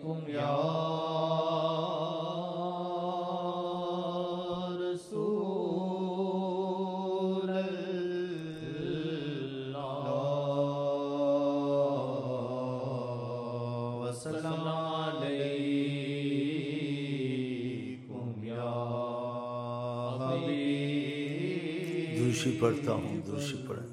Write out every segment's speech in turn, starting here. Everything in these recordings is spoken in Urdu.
علیکم یا رسول اللہ وسلم علیکم یا حبیب. دوشی پڑھتا ہوں، دوشی پڑھیں.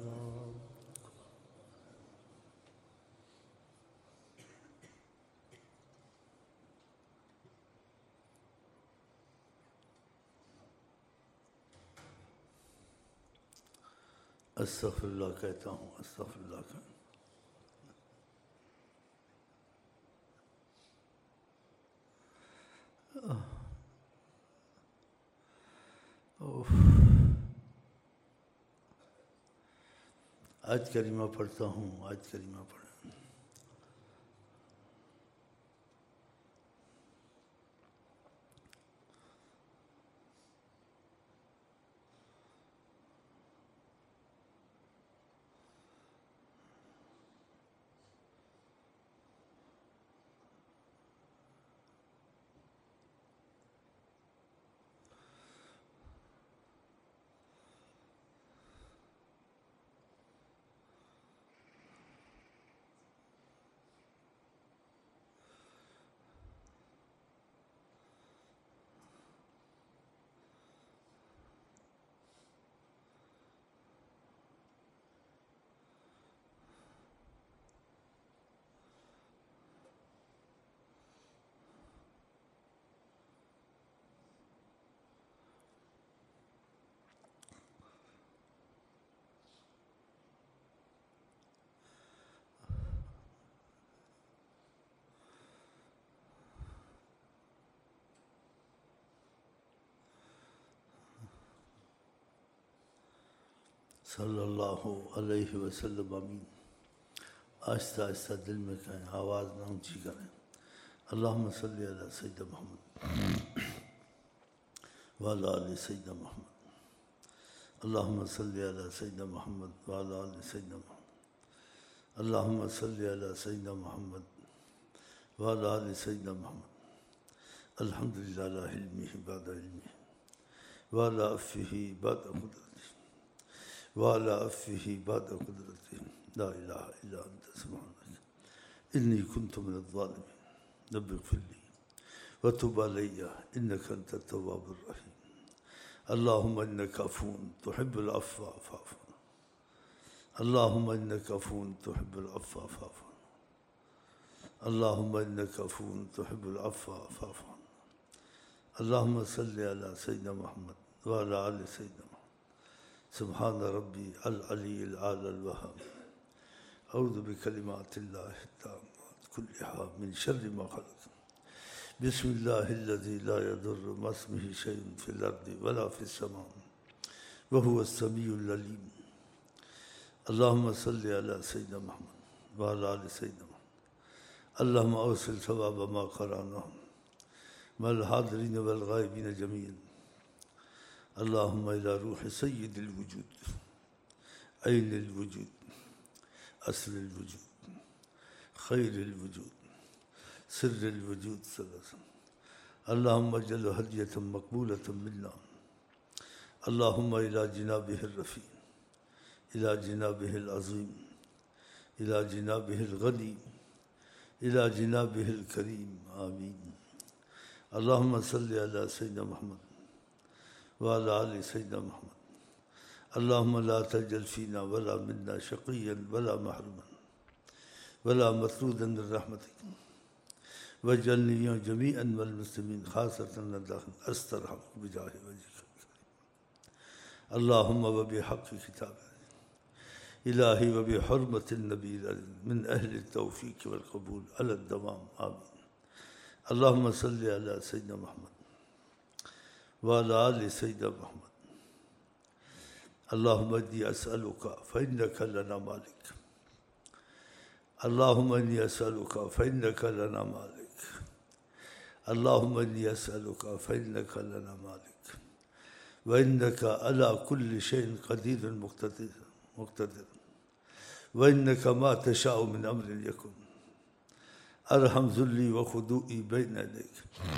استغفر اللہ کہتا ہوں، استغفر اللہ کہتا ہوں. آج کریمہ پڑھتا ہوں، آج کریمہ پڑھیں. صلی اللہ علیہ وسلم. آمین. آہستہ آہستہ دل میں کہیں، آواز نہ اونچی کریں. اللہم صلی علی سیدنا محمد وعلی آل سیدنا محمد. اللہم صلی علی سیدنا محمد وعلی آل سیدنا محمد. اللہم صلی علی سیدنا محمد وعلی آل سیدنا محمد. الحمدللہ علی علمہ بعد علمہ وعلی عفوہ بعد قدرتہ وعلى عفوه بعد قدرته. لا إله إلا أنت سبحانك إني كنت من الظالمين. رب اغفر لي وتب علي إنك أنت التواب الرحيم. اللهم إنك عفو تحب العفو فاعف عنا. اللهم إنك عفو تحب العفو فاعف عنا. اللهم إنك عفو تحب العفو فاعف عنا. اللهم صل على سيدنا محمد وعلى آل سيدنا محمد. سبحان ربی العلی الاعلی الوہاب. اعوذ بکلمات اللہ التامات کلہا من شر ما خلق. بسم اللہ الذی لا یضر مع اسمہ شیء فی الارض ولا فی السماء وہو السمیع العلیم. اللہم صلی علی سیدنا محمد وعلی آل سیدنا محمد. اللہم اوصل ثواب ما قرأناه مع الحاضرین والغائبین جميعا. اللہم الی روح سید الوجود عین الوجود اصل الوجود خیر الوجود سر الوجود صلی اللہ علیہ وسلم. اللہم اجعل ہدیۃ مقبولۃ منا. اللہم الی جنابہ الرفیع الی جنابہ العظیم الی جنابہ الغنی الی جنابہ الکریم. آمین. اللہم صلی علی سیدنا محمد وعلى آل سيدنا محمد. اللهم لا تجعل فينا ولا منا شقيا ولا محروما ولا مطرودا من رحمتك واجعلني جميعا والمسلمين خاصة الداخل استرحم بجاه وجهك. اللهم وبحق كتابك إلهي وبحرمة النبي من أهل التوفيق والقبول على الدوام. آمين. اللهم صل على سيدنا محمد وعلى آل سيدنا محمد. اللهم إني أسألك فإنك لنا مالك. اللهم إني أسألك فإنك لنا مالك. اللهم إني أسألك فإنك لنا مالك وإنك على كل شيء قدير مقتدر وإنك ما تشاء من أمر يكن. ارحم ذلی وخضوعی بین یدیک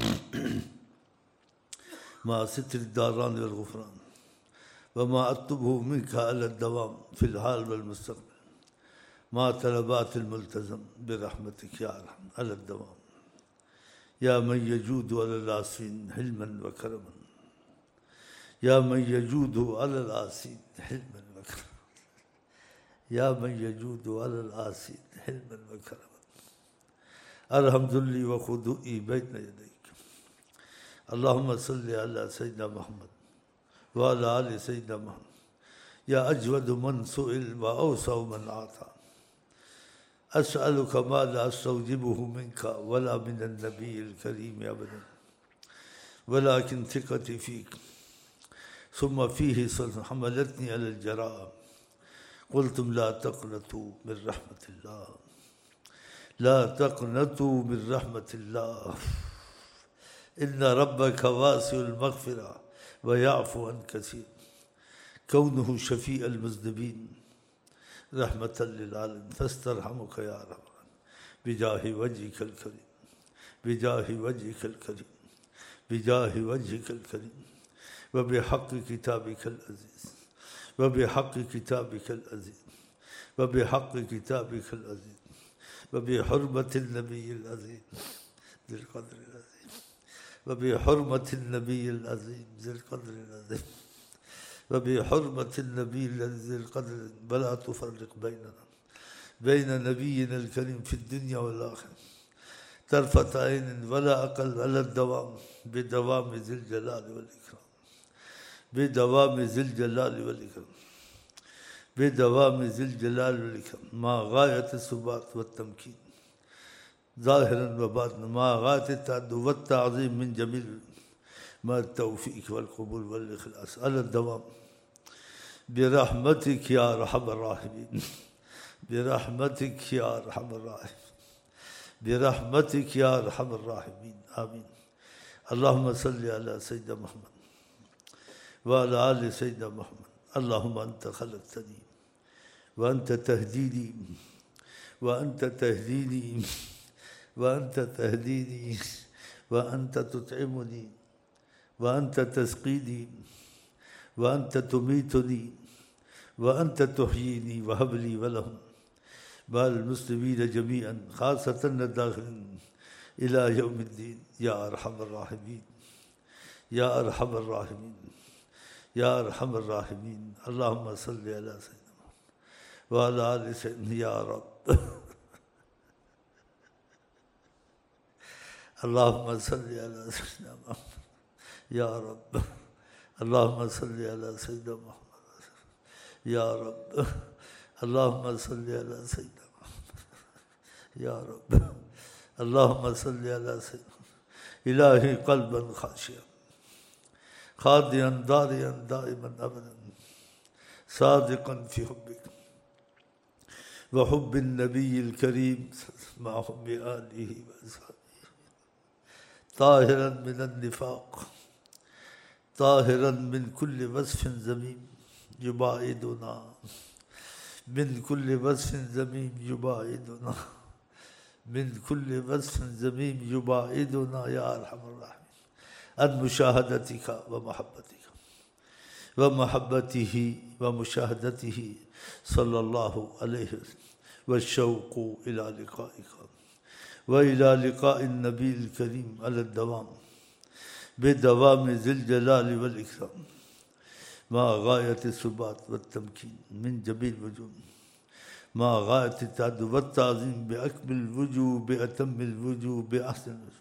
مع ستر الداران والغفران وما اطلبه منك على الدوام في الحال والمستقبل مع طلبات الملتزم برحمتك يا ارحم على الدوام يا من يجود على العاصين حلما وكرما يا من يجود على العاصين حلما وكرما يا من يجود على العاصين حلما وكرما ارحم ذلي وخضوعي بين يديك اللهم صل على سيدنا محمد وعلى آل سيدنا محمد يا أجود من سئل وأوسع من أعطى أسألك ما لا أستوجبه منك ولا من النبي الكريم أبدا ولكن ثقتي فيك ثم فيه حملتني على الجراء قلتم لا تقنطوا من رحمة الله لا تقنطوا من رحمة الله إن ربك واسع المغفرة ويعفو عن كثير كونه شفيع المذنبين رحمة للعالمين فاسترحمك يا رب بجاه وجهك الكريم بجاه وجهك الكريم بجاه وجهك الكريم وبحق كتابك العزيز وبحق كتابك العزيز وبحق كتابك العزيز وبحرمة النبي العظيم ذي القدر العظيم وبحرمة النبي العظيم ذي القدر العظيم وبحرمة النبي ذي القدر ولا تفرق بين نبينا الكريم في الدنيا والآخرة طرفة عين ولا أقل على الدوام بدوام ذي الجلال والإكرام بدوام ذي الجلال والإكرام بدوام ذي الجلال والإكرام مع غاية الثبات والتمكين ظاهرا وباطنا مع غاية التعدد والتعظيم من جميل مع التوفيق والقبول والإخلاص على الدوام برحمتك يا أرحم الراحمين برحمتك يا أرحم الراحمين برحمتك يا أرحم الراحمين آمين اللهم صل على سيدنا محمد وعلى آل سيدنا محمد اللهم أنت خلقتني وأنت تهديني وأنت تهديني وأنت تهديني وأنت تطعمني وأنت تسقيني وأنت تميتني وأنت تحييني وهب لي ولهم مع المسلمين جميعا خاصة الداخلين إلى يوم الدين يا أرحم الراحمين يا أرحم الراحمين يا أرحم الراحمين اللهم صل على سيدنا محمد وعلى آل سيدنا يا رب اللهم صل على سيدنا محمد يا رب اللهم صل على سيدنا محمد يا رب اللهم صل على سيدنا محمد يا رب اللهم صل على سيدنا إلهي قلبا خاشعا خاضعا ضارعا دائما أبدا صادقا في حبك وحب النبي الكريم مع حب آله وأصحابه طاهرا من النفاق طاهرا من كل وصف ذميم يباعدنا من كل وصف ذميم يباعدنا من كل وصف ذميم يباعدنا يا أرحم الراحمين عن مشاهدتك ومحبتك ومحبته ومشاهدته صلى الله عليه وسلم والشوق إلى لقائك وإلى لقاء النبي الكريم على الدوام بدوام ذي الجلال والإكرام مع غاية الثبات والتمكين من جميع الوجوه مع غاية التعدد والتعظيم بأكمل الوجوه بأتم الوجوه بأحسن الوجوه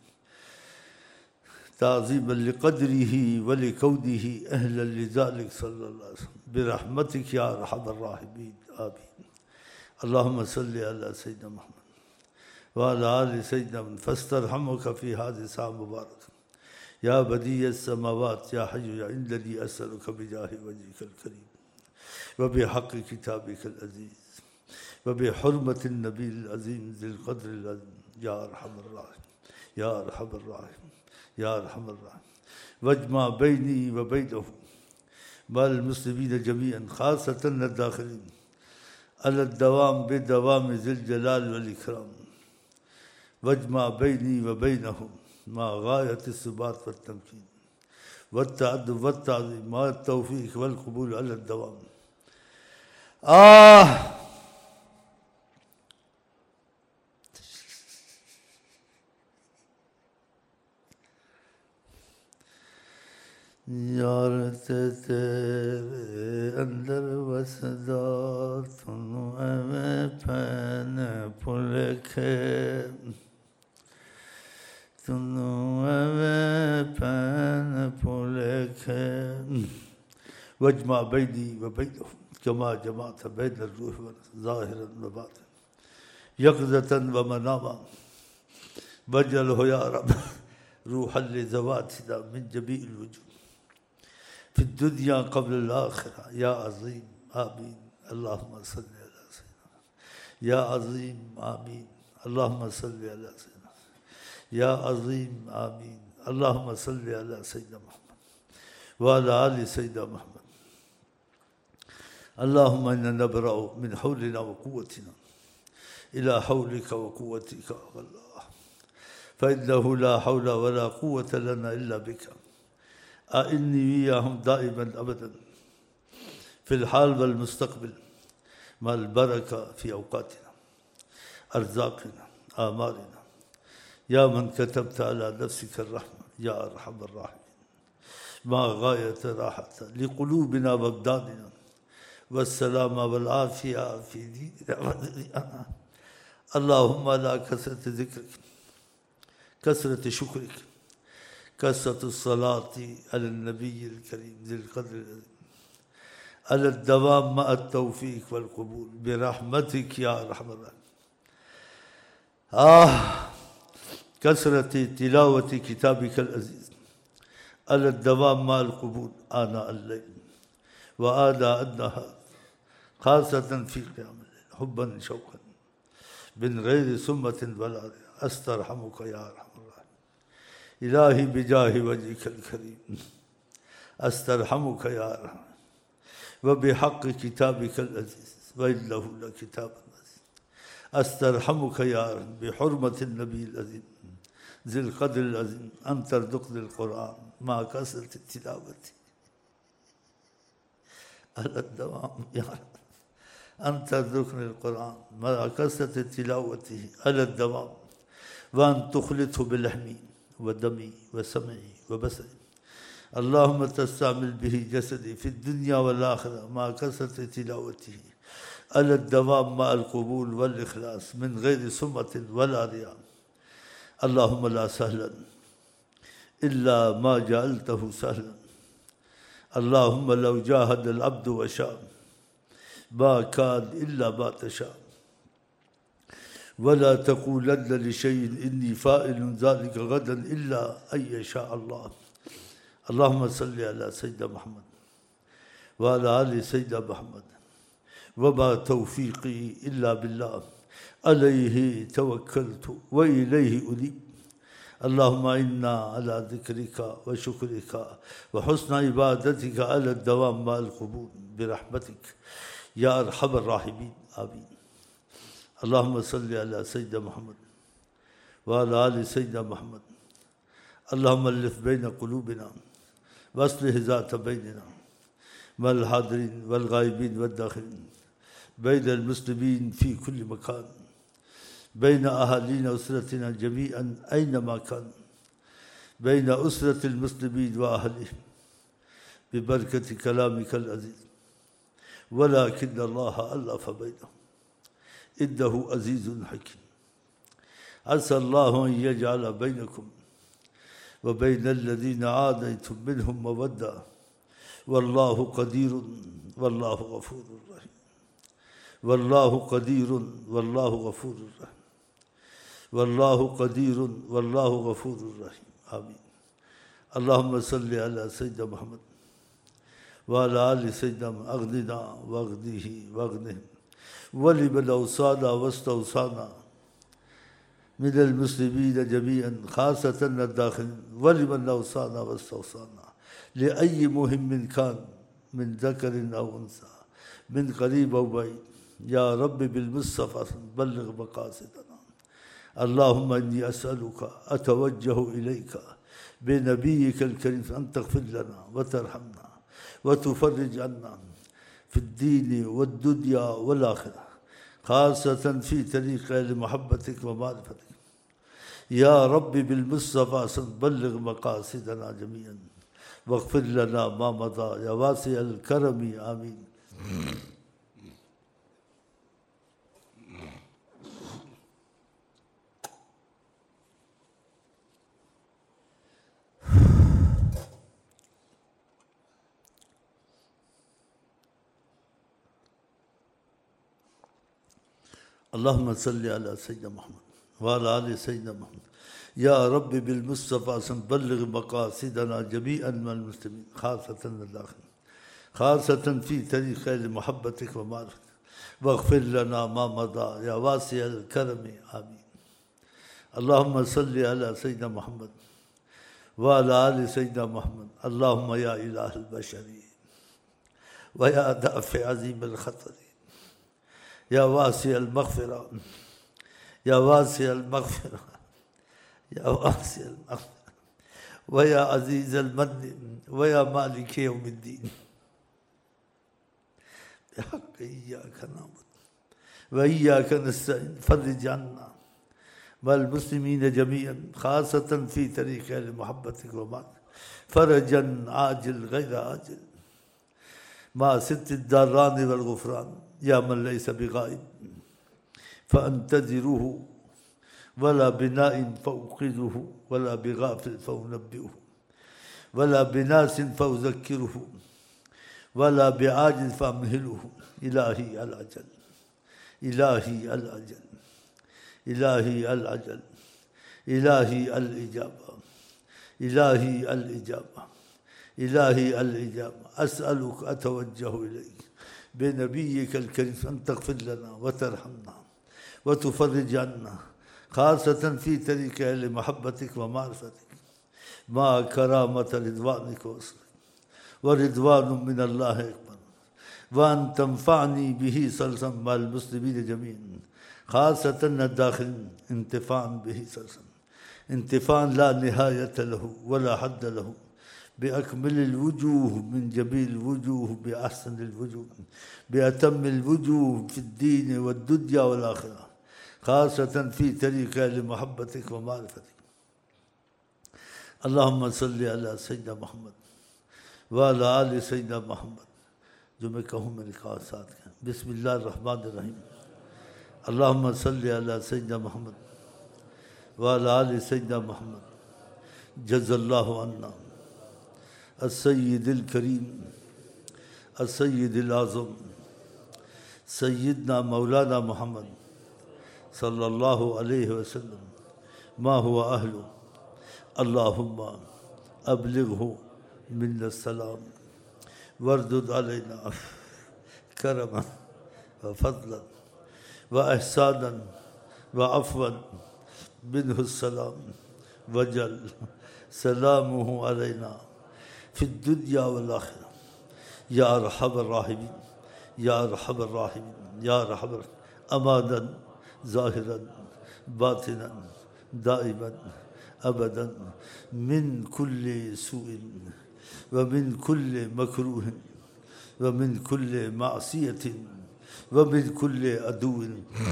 تعظيما لقدره ولكونه أهلا لذلك صلى الله عليه وسلم برحمتك يا أرحم الراحمين آمين اللهم صل على سيدنا محمد وعلى آل سيدنا محمد فاسترحمك في هذه الساعة المباركة يا بديع السماوات يا حي يا إنني أسألك بجاه وجهك الكريم وبحق كتابك العزيز وبحرمة النبي العظيم ذي القدر العظيم يا أرحم الراحمين يا أرحم الراحمين يا أرحم الراحمين واجمع بيني وبينه مع المسلمين جميعا خاصة الداخلين على الدوام بدوام ذي الجلال والإكرام واجمع بيني وبينهم مع غاية الثبات والتمكين والتأدب والتعظيم مع التوفيق والقبول على الدوام. यार तेरे अंदर वसदा तुनु एवें पैन पुलखे तुनु एवें पैन पुलखे वजमा बैनी व बैनहुम कमा जमात बैन الروح ظاهرا وباطنا يقظة ومناما وجعله يا رب روحا لذواتنا من جميع الوجوه في الدنيا قبل الآخرة يا عظيم آمين. اللهم صل على سيدنا يا عظيم آمين. اللهم صل على سيدنا يا عظيم آمين. اللهم صل على سيدنا محمد وعلى آل سيدنا محمد. اللهم إنا نبرأ من حولنا وقوتنا إلى حولك وقوتك والله فإنه لا حول ولا قوة لنا إلا بك. أعني وياهم دائما أبدا في الحال والمستقبل مع البركة في أوقاتنا أرزاقنا آمالنا يا من كتبت على نفسك الرحمة يا أرحم الراحمين مع غاية راحة لقلوبنا وأبداننا والسلامة والعافية في ديننا ودنيانا. اللهم على كثرة ذكرك كثرة شكرك كثرة الصلاة على النبي الكريم ذي القدر العظيم على الدوام مع التوفيق والقبول برحمتك يا أرحم الراحمين. كثرة تلاوة كتابك العزيز على الدوام مع القبول آناء الليل وآناء النهار خاصة في قيام الليل حبا شوقا من غير سمة ولا رياء. أسترحمك يا أرحم الراحمين إلهي بجاه وجهك الكريم أسترحمك يا أرحم وبحق كتابك العزيز وإنه لكتاب عزيز. أسترحمك يا أرحم بحرمة النبي العظيم ذي القدر العظيم أن ترزقني القرآن مع كثرة التلاوة على الدوام يا رب. أن ترزقني القرآن مع كثرة تلاوته على الدوام وأن تخلطه بلحمي ودمي وسمعي وبصري. اللهم تستعمل به جسدي في الدنيا والآخرة مع كثرة تلاوته على الدوام مع القبول والإخلاص من غير سمة ولا رياء. اللهم لا سهلا إلا ما جعلته سهلا. اللهم لو جاهد العبد وشاء ما كان إلا ما تشاء ولا تقولن لشيء إني فاعل ذلك غدا إلا أن يشاء الله. اللهم صل على سيدنا محمد وعلى آل سيدنا محمد وما توفيقي إلا بالله عليه توكلت وإليه أنيب. اللهم إنا على ذكرك وشكرك وحسن عبادتك على الدوام مع القبول برحمتك يا أرحم الراحمين آمين. اللهم صل على سيدنا محمد وعلى آل سيدنا محمد. اللهم ألف بين قلوبنا واصلح ذات بيننا مع الحاضرين والغائبين والداخلين بين المسلمين في كل مكان بين أهالينا وأسرتنا جميعا أينما كان بين أسرة المسلمين وأهلهم ببركة كلامك العزيز. ولكن الله ألف بينهم إنه عزيز حكيم. عسى الله أن يجعل بينكم وبين الذين عاديتم منهم مودة والله قدير والله غفور رحيم. والله قدير والله غفور رحيم. والله قدير والله غفور رحيم آمين. اللهم صل على سيدنا محمد وعلى آل سيدنا أغننا وأغنيه وأغنهم ولمن أوصانا واستوصانا من المسلمين جميعا خاصة الداخلين ولمن أوصانا واستوصانا لأي مهم كان من ذكر أو أنثى من قريب أو بعيد يا رب بالمصطفى بلغ مقاصدنا. اللهم إني أسألك أتوجه إليك بنبيك الكريم أن تغفر لنا وترحمنا وتفرج عنا في الدين والدنيا والآخرة، خاصة في طريق لمحبتك ومعرفتك. يا رب بالمصطفى بلغ مقاصدنا جميعا واغفر لنا ما مضى يا واسع الكرم آمين. اللهم صل على سيدنا محمد وعلى آل سيدنا محمد. يا رب بالمصطفى بلغ مقاصدنا جميعا من المسلمين، خاصة الآخرين، خاصة في طريق لمحبتك ومعرفتك، واغفر لنا ما مضى يا واسع الكرم آمين. اللهم صل على سيدنا محمد وعلى آل سيدنا محمد. اللهم يا إله البشر ويا دافع عظيم الخطر، يا واسع المغفرة، يا واسع المغفرة، يا واسع المغفرة، ويا عزيز المن، ويا مالك يوم الدين، بحق إياك نعبد وإياك نستعين، فرج عنا والمسلمين جميعا، خاصة في طريق لمحبتك ومعرفتك، فرجا عاجل غير عاجل مع ست الداران والغفران. يا من ليس بغائب فأنتظره، ولا بنائم فأوقظه، ولا بغافل فأنبئه، ولا بناس فأذكره، ولا بعاجز فأمهله. إلهي العجل، إلهي العجل، إلهي العجل، إلهي الإجابة، إلهي الإجابة، إلهي الإجابة. أسألك أتوجه إليك بنبيك الكريم أن تغفر لنا وترحمنا وتفرج عنا، خاصة في طريق لمحبتك ومعرفتك، مع كرامة رضوانك وصلك، ورضوان من الله أكبر، وأن تنفعني به صلصا مع المسلمين جميعا، خاصة الداخلين، انتفاعا به صلصا، انتفاعا لا نهاية له ولا حد له، بأكمل الوجوه من جميل الوجوه، بأحسن الوجوه، بأتم الوجوه في الدين والدنيا والآخرة، خاصة في طريق لمحبتك ومعرفتك. اللهم صل على سيدنا محمد وعلى آل سيدنا محمد. جو میں کہوں میرے کہا ساتھ ہیں. بسم اللہ الرحمن الرحیم. اللہم صلی علی سیدنا محمد وعلی آل سیدنا محمد. جز اللہ عنا السید الکریم السید الاعظم سیدنا مولانا محمد صلی اللہ علیہ وسلم ما هو اہلو. اللہم ابلغہ من السلام واردد علینا کرما وفضلا واحسانا وعفوا منہ السلام وجل سلامہ علینا فی الدنیا والآخرہ. یا ارحم الراحمین یا ارحم الراحمین یا ارحم امانا ظاہرا باطنا دائما ابدا من کل سوء ومن كل مكروه ومن كل معصية ومن كل عدو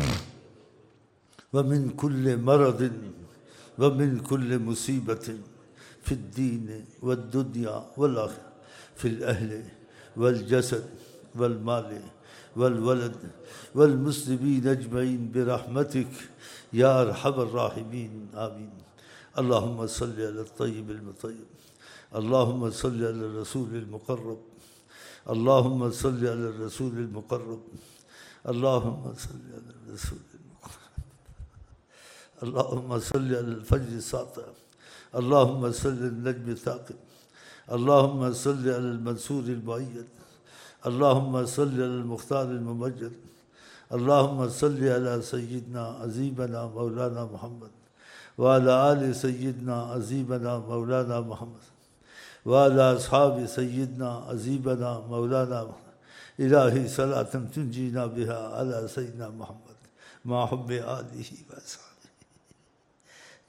ومن كل مرض ومن كل مصيبة في الدين والدنيا والآخرة، في الأهل والجسد والمال والولد والمسلمين أجمعين برحمتك يا أرحم الراحمين آمين. اللهم صل على الطيب المطيب، اللهم صل على الرسول المقرب، اللهم صل على الرسول المقرب، اللهم صل على الرسول المقرب، اللهم صل على الفجر الساطع، اللهم صل على النجم الثاقب، اللهم صل على المنصور المؤيد، اللهم صل على المختار الممجد، اللهم صل على سيدنا عظيمنا مولانا محمد وعلى آل سيدنا عظيمنا مولانا محمد وعلى أصحاب سيدنا عظيمنا مولانا محمد. إلهي صلاة تنجينا بها على سيدنا محمد مع حب آله وأصحابه.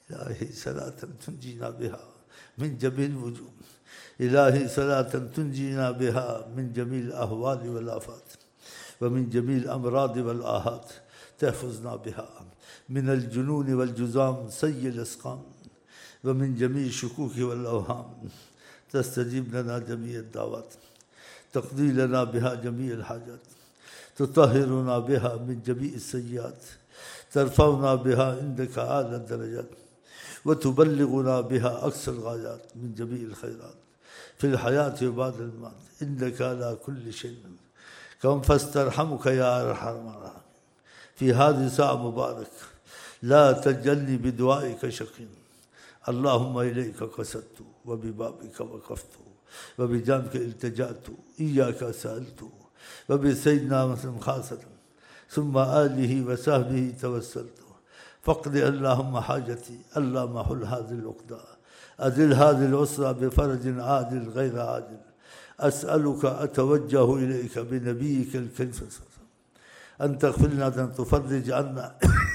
إلهي صلاة تنجينا بها من جميع الوجوه إلهي صلاة تنجينا بها من جميع الأهوال والآفات ومن جميع الأمراض والآهات تحفظنا بها من الجنون والجذام سيء الأسقام ومن جميع الشكوك والأوهام تستجيب لنا جميع الدعوات تقضي لنا بها جميع الحاجات تطهرنا بها من جميع السيئات ترفعنا بها عندك أعلى الدرجات وتبلغنا بها أقصى الغايات من جميع الخيرات في الحياة وبعد الموت إنك على كل شيء كم فاسترحمك يا أرحم الراحمين في هذه الساعة مبارك لا تجلني بدعائك شقي اللهم إليك قصدت وببابك وقفت وبجانبك التجأت إياك سألت وبسيدنا مسلم خاصة ثم آله وصحبه توسلت فاقض اللهم حاجتي اللهم حل هذه العقدة أزل هذه الأسرة بفرج عاجل غير عاجل أسألك أتوجه إليك بنبيك الكريم صلى الله عليه وسلم أن تغفر لنا أن تفرج عنا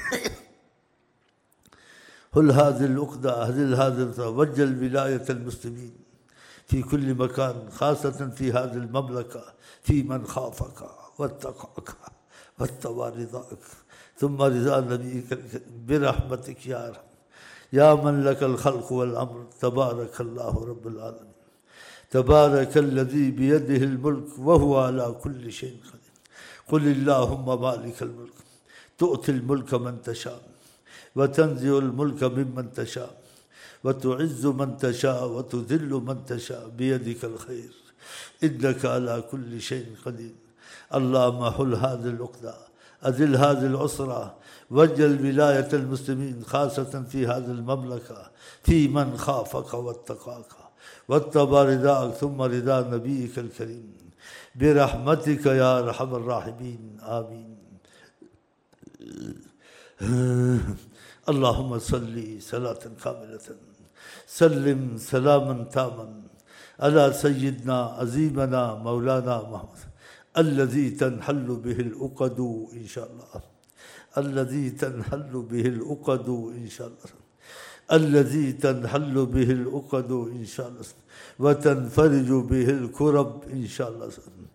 حل هذه العقدة أزل هذه وجل ولاية المسلمين في كل مكان خاصة في هذه المملكة في من خافك واتقاك واتبع رضاك ثم رضا نبيك برحمتك يا أرحم يا من لك الخلق والأمر تبارك الله رب العالمين تبارك الذي بيده الملك وهو على كل شيء قدير قل اللهم مالك الملك تؤتي الملك من تشاء وتنزع الملك ممن تشاء وتعز من تشاء وتذل من تشاء بيدك الخير إنك على كل شيء قدير اللهم حل هذه العقدة أذل هذه الأسرة وجل ولاية المسلمين خاصة في هذه المملكة في من خافك واتقاك واتبع رضاك ثم رضا نبيك الكريم برحمتك يا أرحم الراحمين آمين. اللهم صل صلاة كاملة سلم سلاما تاما على سيدنا عظيمنا مولانا محمد الذي تنحل به العقد إن شاء الله الذي تنحل به العقد إن شاء الله الذي تنحل به العقد إن شاء الله وتنفرج به الكرب إن شاء الله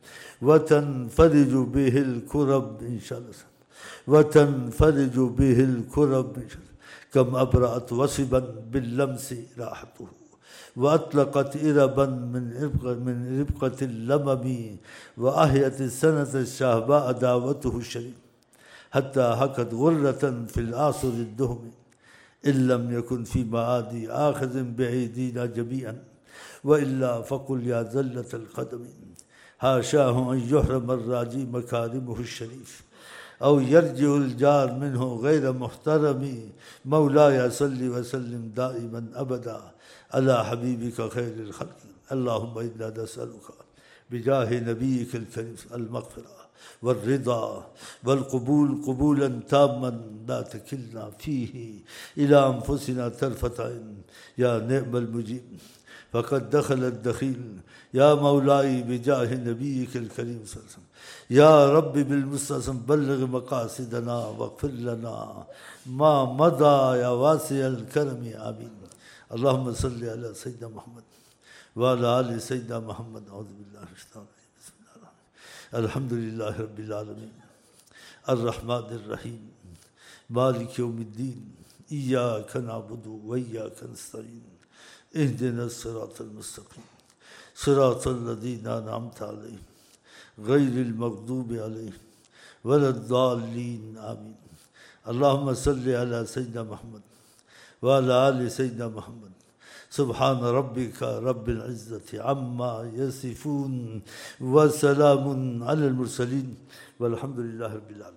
وتنفرج به الكرب إن شاء الله وتنفرج به الكرب إن شاء الله كم أبرأت وصبا باللمس راحته وأطلقت إربا من ربقة اللمم وأحيت السنة الشهباء دعوته الشريف حتى حكت غرة في العصر الدهم إن لم يكن في معادي آخذ بعيدينا جميعا وإلا فقل يا زلة القدم حاشاه أن يحرم الراجي مكارمه الشريف أو يرجع الجار منه غير محترم مولاي صل وسلم دائما أبدا على حبيبك خير الخلق اللهم إنا نسألك بجاه نبيك الكريم المغفرة والرضا والقبول قبولا تاما لا تكلنا فيه إلى أنفسنا طرفة عين يا نعم المجيب فقد دخل الدخيل يا مولاي بجاه نبيك الكريم صلى الله عليه وسلم يا رب بالمستعصم بلغ مقاصدنا واغفر لنا ما مضى يا واسع الكرم آمين. اللهم صل على سيدنا محمد وعلى آل سيدنا محمد أعوذ بالله من الشيطان الرجيم بسم الله الرحمن الرحيم الحمد لله رب العالمين الرحمن الرحيم مالك يوم الدين إياك نعبد وإياك نستعين اهدنا الصراط المستقيم صراط الذين أنعمت عليهم غير المغضوب عليهم ولا الضالين آمين. اللهم صل على سيدنا محمد وعلى آل سيدنا محمد سبحان ربك رب العزة عما يصفون وسلام على المرسلين والحمد لله رب العالمين.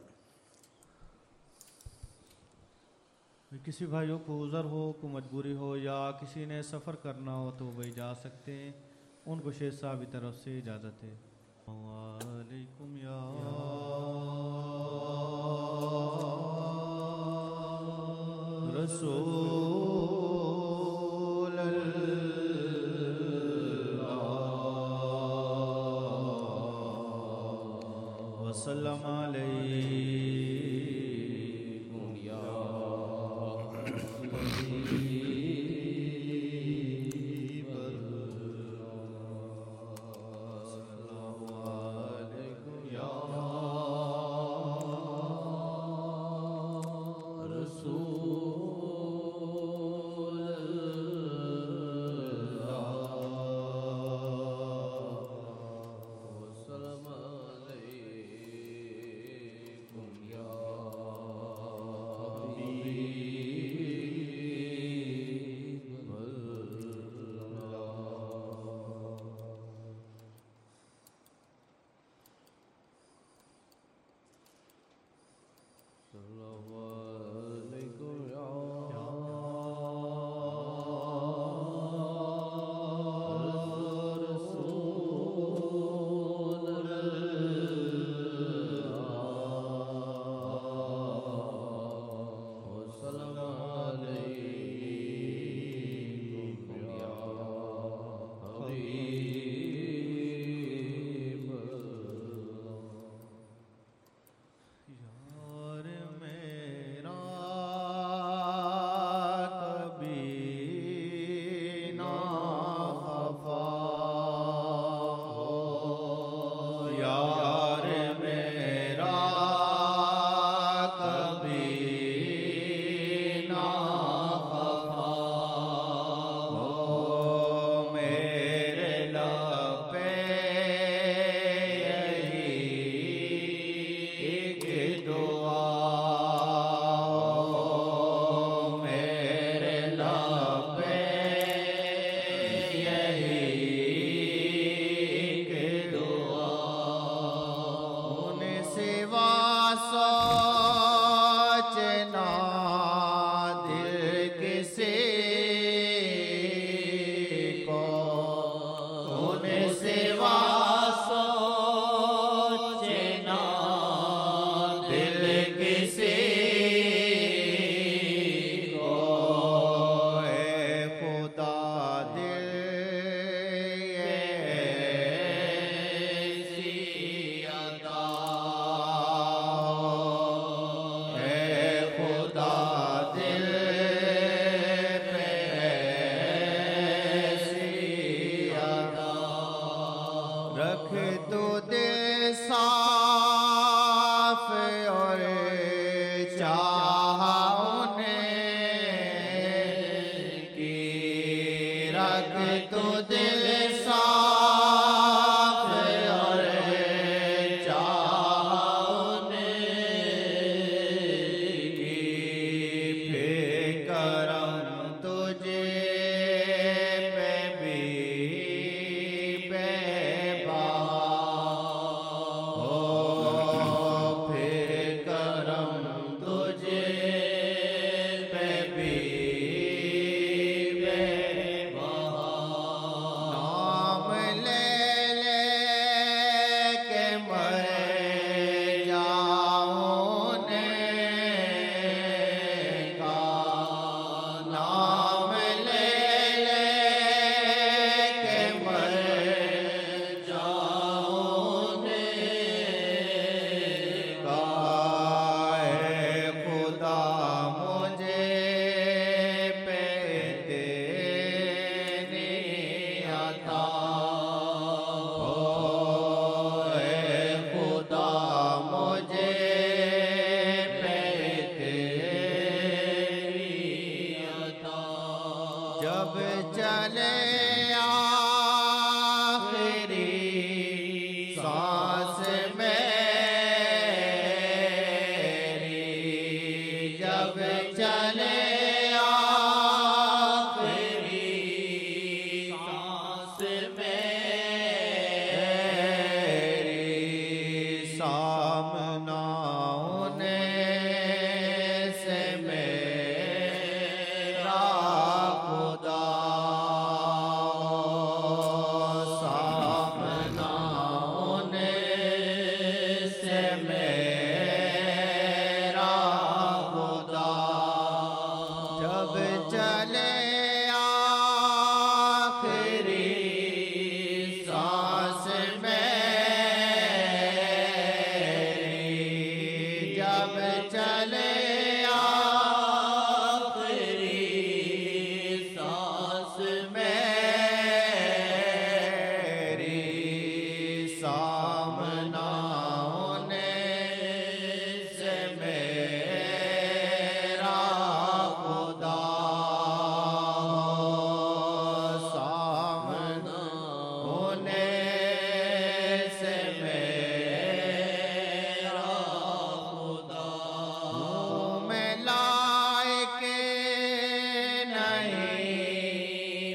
किसी भाइयों को उज़र हो को मजबूरी हो या किसी ने सफ़र करना हो तो वही जा सकते हैं उनको शेख साहब की तरफ से इजाज़त है। वालेकुम या रसूल अल्लाह वसल्लम अलैकुम या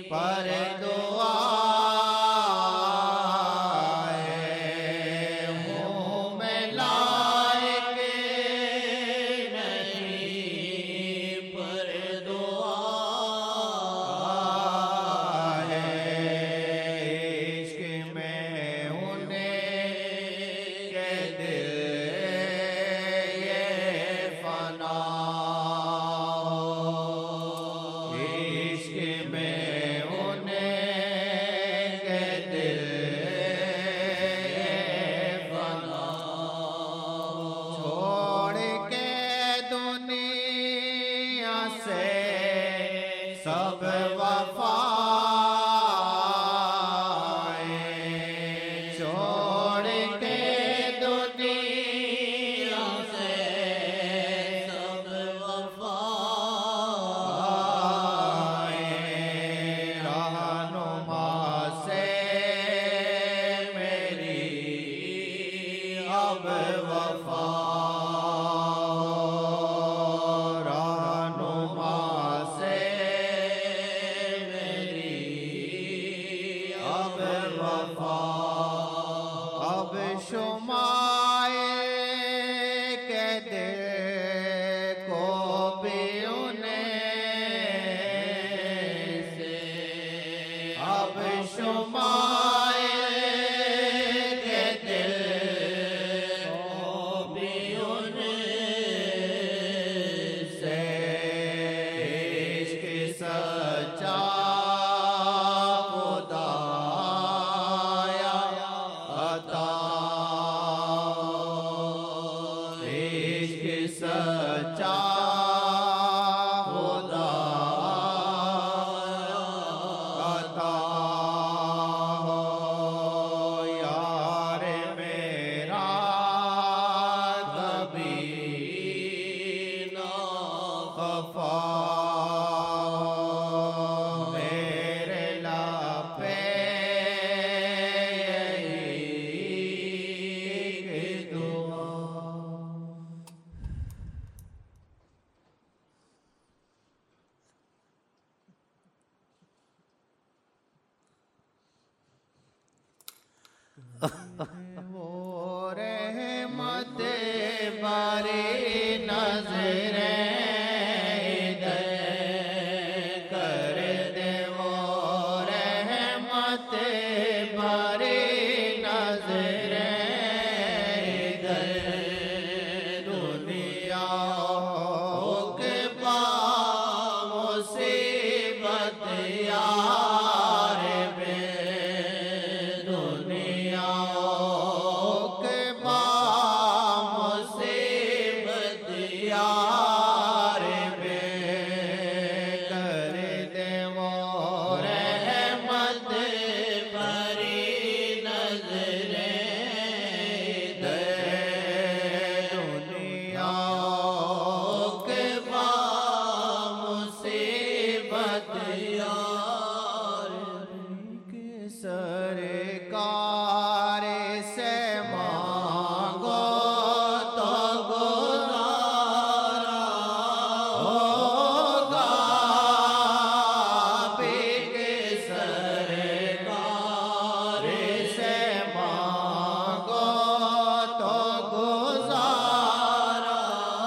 پر دعا سب وفا چھوڑ کے دنیا سے سب وفا رہنما سے میری اب وفا وہ رحمت باری نظریں کر دے وہ رحمت باری نظریں دنیا کے با مصیبت یار بے دنیا کے با مصیبت یار بے کر دے وہ رحمت بری نظریں دے دنیا کے با مصیبت یار کے سرکار سے مانگو تو گزارا ہوگا بھی کے سرکار سے مانگو تو گزارا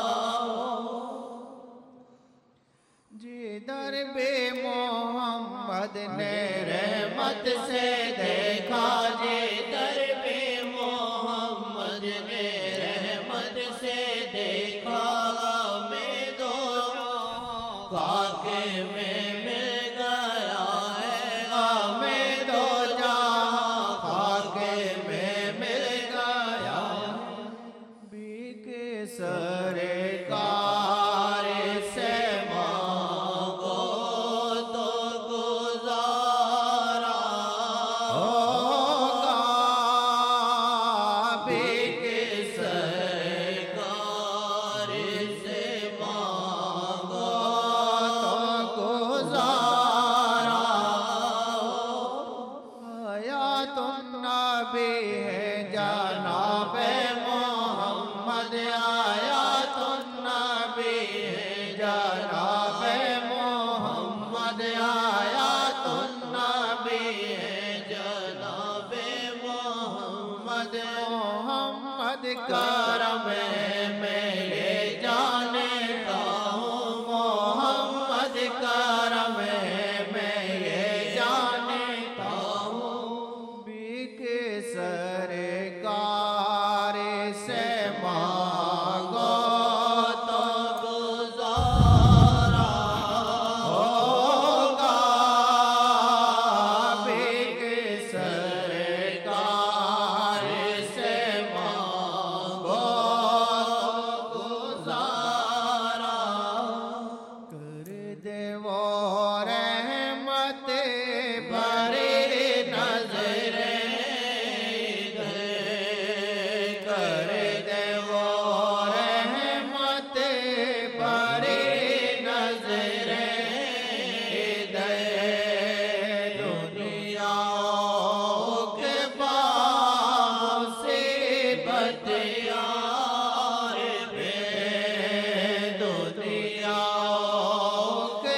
جدھر بھی محمد نے رحمت سے دیکھا جدھر بھی محمد نے رحمت سے دیکھا میں دو خاکے میں مل گیا ہے میں دو جہاں خاکے میں مل گیا بھی کے سرکار سے مانگو تو گزارا ہوگا بھی کے سرکار سے مانگو تو گزارا کرم میں یہ جانتا ہوں محمد کرم میں یہ جانتا ہوں بھی کہ سرکار سے مانگو تو گزارا ہوگا بھی کہ سرکار سے مانگو تو گزارا کر دے وہ رحمت بھری نظریں کر دے وہ رحمت بھری نظریں دنیا کے بامصیبت یار بے دنیا کے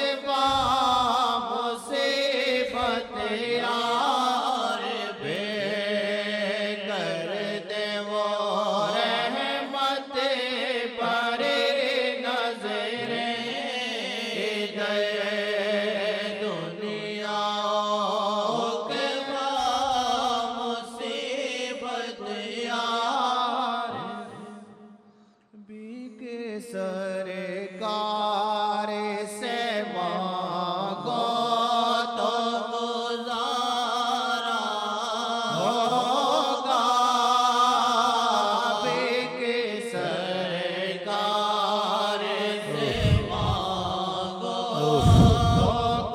بامصیبت یار بے کر دے وہ رحمت بھری نظریں دنیا کے بامصیبت یار بھی کہ سرکار سے مانگو تو گزارا ہوگا بھی کہ سرکار سے مانگو تو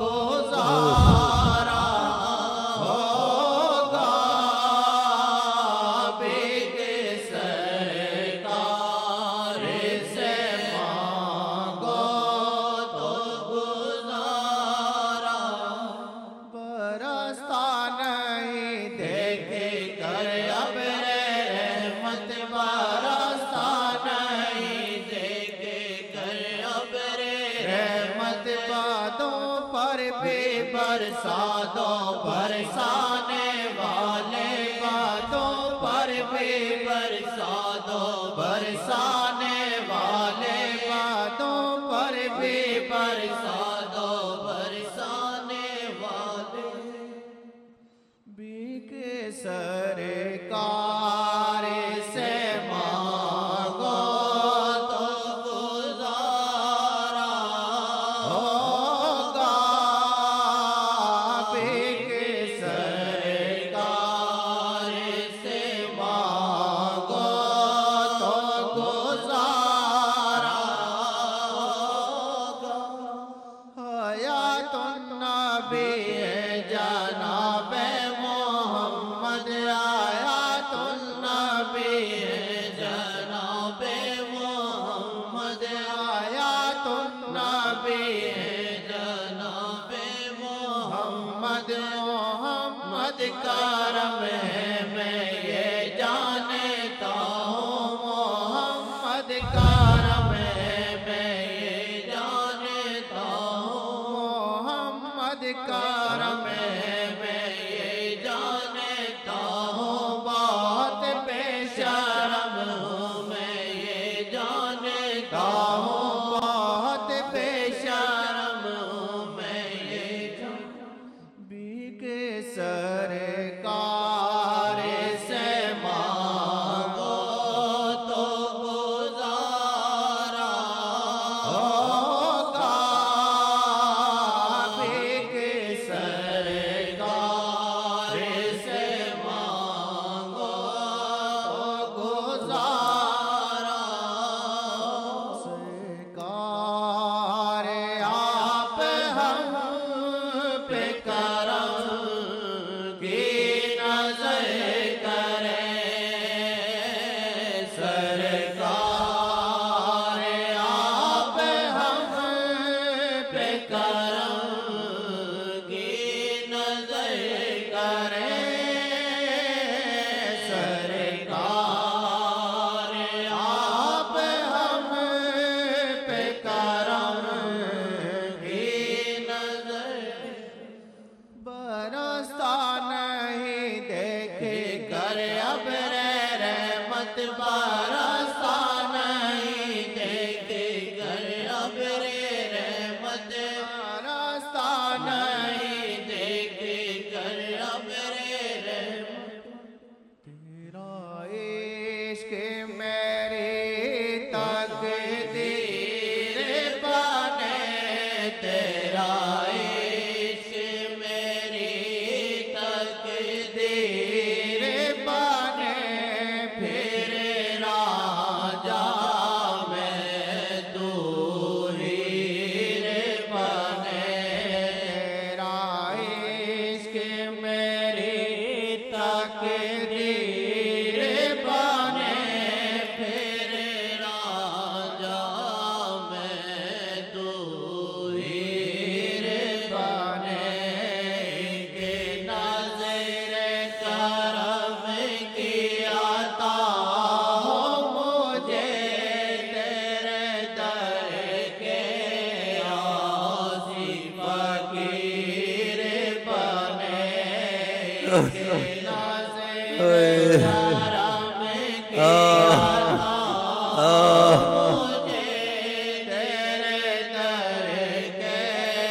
گزارا ہوگا بھی کہ سرکار سے مانگو تو گزارا برستا نہیں دیکھے کر اب رحمت برستا نہیں دیکھے کر اب رحمت بادوں پر بھی برسا دو برسانے والے بادوں پر بھی برسا دو برسانے والے بادوں پر بھی برسا دو برسانے والے بھی کہ سرکار سے مانگو تو گزارا ہوگا بھی کہ سرکار سے مانگو تو گزارا ہوگا حیات النبی جناب محمد آیات النبی جناب محمد آیات النبی جناب محمد محمد کرم میں یہ جانتا ہوں محمد کرم میں یہ جانتا ہوں محمد کرم میں یہ جانتا ہوں بہت بے شرم ہوں میں یہ جانتا ہوں بہت بے شرم ہوں میں یہ بھی کہ سرکار سے مانگو تو گزارا ہوگا بھی کہ سرکار سے مانگو تو گزارا سرکار آپ ہم پہ کرم برستا نہیں دیکھ کر ابر رحمت برستا نہیں دیکھ کر ابر رحمت تیرا عشق میری تقدیر بنے تیرا عشق میری تقدیر بنے پھر راجا میں تو ہی بنے تیرا عشق میری تقدیر بنے پھر راجا میں تو ہی بنے کہ نظر کرم کی عطا ہو مجھے تیرے در کے عاصی فقیر بنے کہ نظر کرم کی عطا مجھے تیرے در کے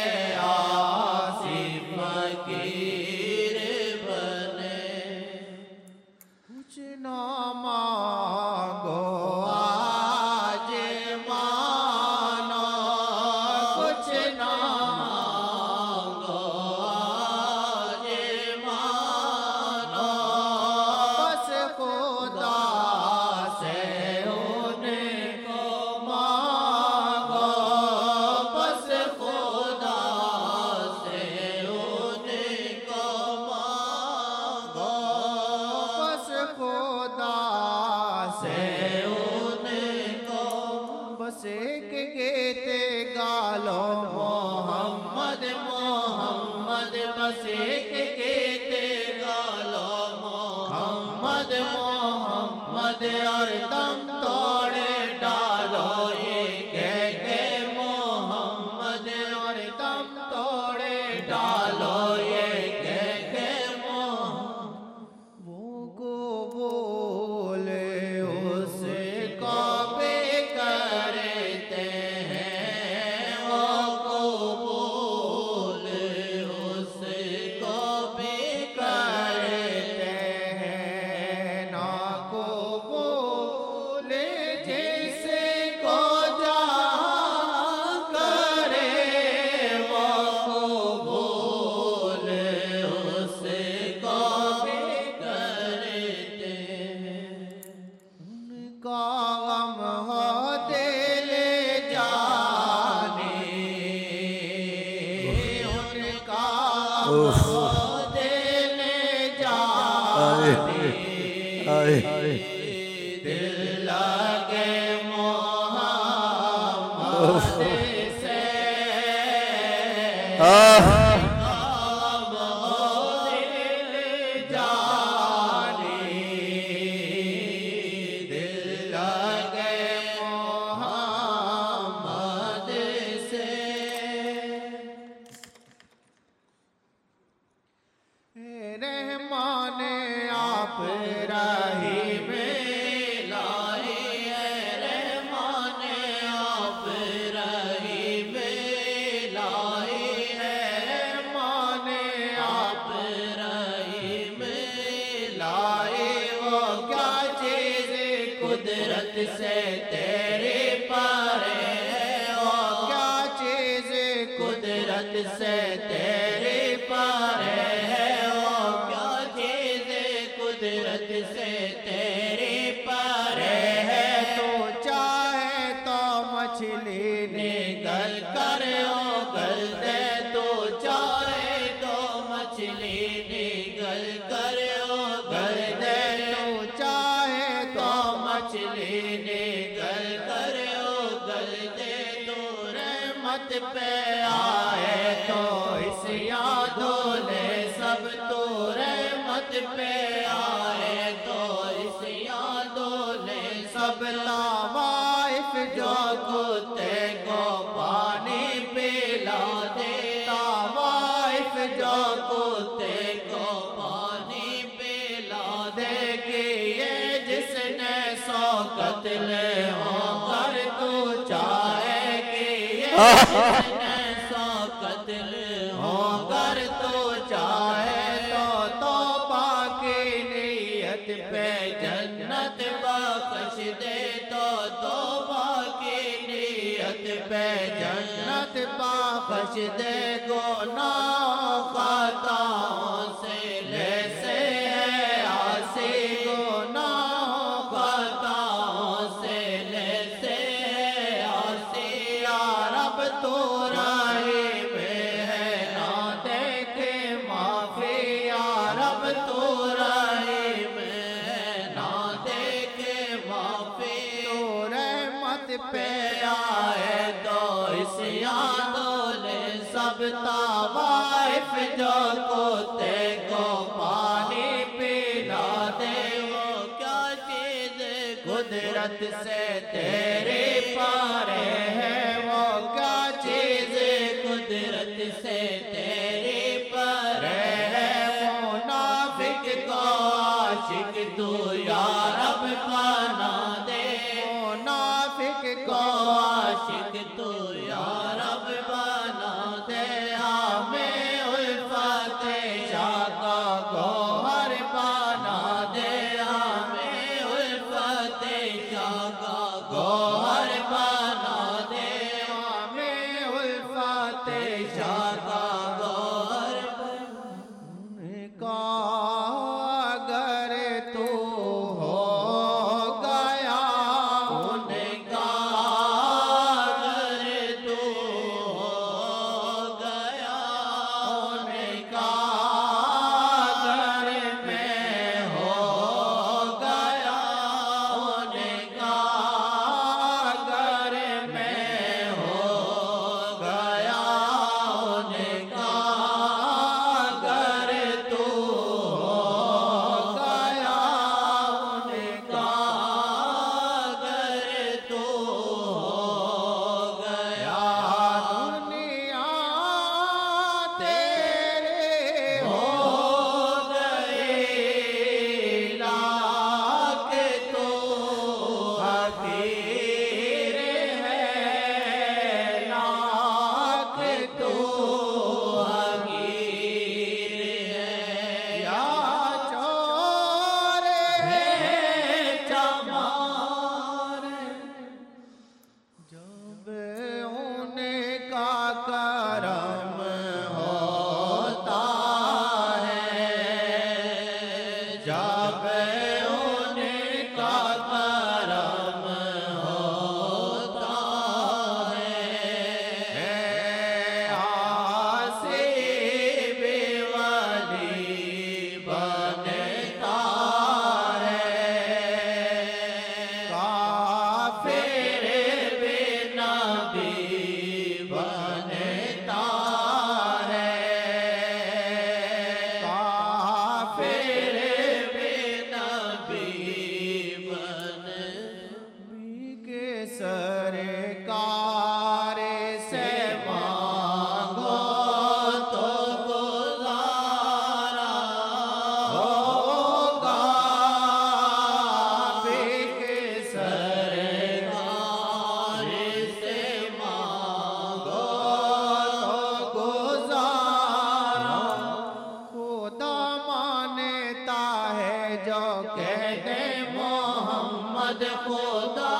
عاصی فقیر بنے کچھ نہ مانگو آج مانو کچھ نہ مانگو آج مانو بس خدا سے ان کو مانگو بس خدا سے ان کو مانگو بس خدا سے ان کو بس ایک گیت گالو محمد محمد بس ایک گیت گالو محمد محمد اور دم توڑے ڈالو یہ کہہ کے محمد اور دم توڑے ڈالو یہ کہہ کے محمد وہ کو بولے اس کو بھی کرتے ہیں وہ کو بولے اس کو بھی کرتے ہیں نا کو بولے جس کو جہاں کرے وہ کو بولے اس کو بھی کرتے ہیں ان کا غم ہو دل جانے ان کا غم ہو دل جانے دل لگے محمد سے غم ہو دل جانے دل لگے محمد سے رحمان آپ رحیم الہی ہے رحمان آپ رحیم الہی ہے رحمان آپ رحیم الہی وہ کیا چیز قدرت سے تیرے پارے ہے وہ کیا چیز قدرت سے تیرے پارے ہے وہ کیا چیز قدرت سے تیرے پارے ہے تو چاہے تو مچھلی نگل کر اگل دے تو چاہے تو مچھلی نگل کر اگل دے تو چاہے تو مچھلی نگل کر اگل دے تو رحمت پہ آئے تو اس یادوں لے سب تو رحمت پہ آئے تو اس یادوں لے سب طوائف جو کتے کو پانی پلا دے طوائف جو کتے کو پانی پلا دے کہ یہ جس نے قتل ہو کر تو چاہے کہ یہ سو قتل ہو کر تو چاہے تو توبہ کی نیت پہ جنت بخش دے تو توبہ کی نیت پہ جنت بخش دے گناہ خطاؤں سے لیسے ہے آسی گناہ خطاؤں سے لیسے ہے آسی یا رب تو رحیم ہے نہ دیکھے معافی یا رب تو رحیم ہے نہ دیکھے معافی تو رحمت پہ آئے تو اس یادولے سب طوائف جو کتے کو پانی پلا دے وہ کیا چیز قدرت سے تیرے پارے ہے وہ کیا چیز قدرت سے تیرے پارے ہے منافق کو عاشق تو یا رب بنا دے منافق کو عاشق تو یا رب بنا دے ہمیں الفت شاہ کا گوہر بنا دے ہمیں الفت شاہ کا گوہر بنا دے ہمیں الفت شاہ کا گوہر بنا کا اگر تو ہو گیا ان کا اگر تو ہو گیا ان کا اگر میں ہو گیا ان کا اگر میں ہو گیا ان کا اگر تو ہو گیا ان کا اگر تو ہو گیا دنیا تیرے ہو گئے لاکھ تو حقیر ہے لاکھ تو حقیر ہے یا چور ہے چمار جب ان کا کرم ہوتا ہے جب ان کا کرم ہوتا ہے آصف ولی بنتا ہے کافر بھی نبی بنتا ہے کافر بھی نبی بن کے سرکار سے مانگو تو گزارا ہوگا کے سرکار سے مانگو تو گزارا خدا مانتا ہے جو کہتے محمد خدا